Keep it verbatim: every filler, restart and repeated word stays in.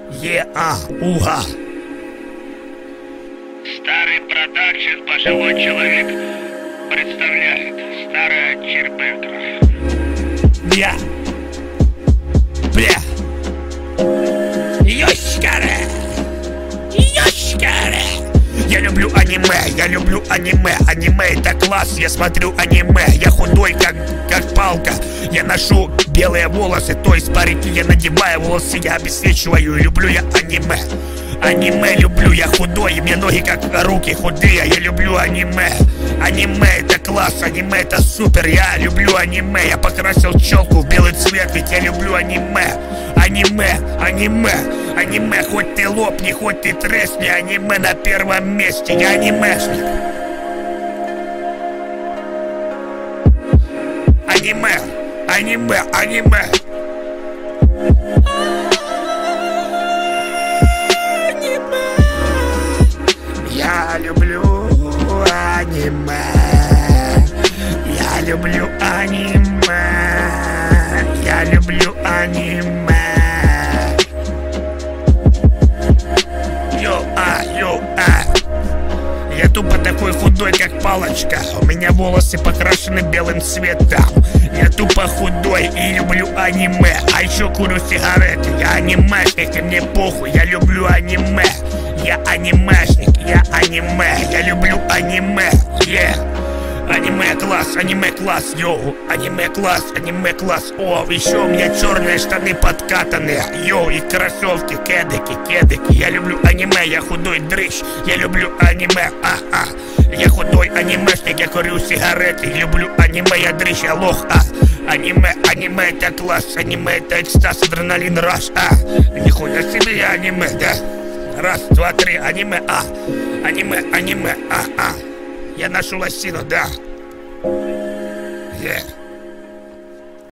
Е-а-уга. Старый продакшн, пожилой человек представляет старая черпетра. Бля. Бля. Ёшкаре. Ёшкаре. Я люблю аниме, я люблю аниме. Аниме это класс, я смотрю аниме. Я худой как, как палка. Я ношу белые волосы, то есть парики я надеваю, волосы я обесцвечиваю. Люблю я аниме. Аниме люблю, я худой, и мне ноги как руки худые. Я люблю аниме. Аниме это класс, аниме это супер. Я люблю аниме. Я покрасил челку в белый цвет, ведь я люблю аниме. Аниме, аниме, аниме. Хоть ты лопни, хоть ты тресни, аниме на первом месте. Я анимешник. Аниме, аниме, аниме. Я люблю аниме. Я люблю аниме. Я люблю аниме. Йо-а, йо-а. Я тупо такой худой, как палочка. У меня волосы покрашены белым цветом. Я тупо худой и люблю аниме. А еще курю сигареты. Я анимешник, и мне похуй. Я люблю аниме. Я анимешник, я аниме. Я люблю аниме. Yeah. Аниме класс, аниме класс, йоу. Аниме класс, аниме класс. О, еще у меня черные штаны подкатанные. Йоу, и кроссовки, кедыки, кедыки. Я люблю аниме, я худой дрыщ. Я люблю аниме, а-а. Я худой анимешник, я курю сигареты. Люблю аниме, я дрыщ, я лох, а. Аниме, аниме это класс. Аниме это экстаз, адреналин, раш, а. Нихуя себе я аниме, да. Раз, два, три, аниме, а. Аниме, аниме, а-а. Я ношу лосину, да. Yeah.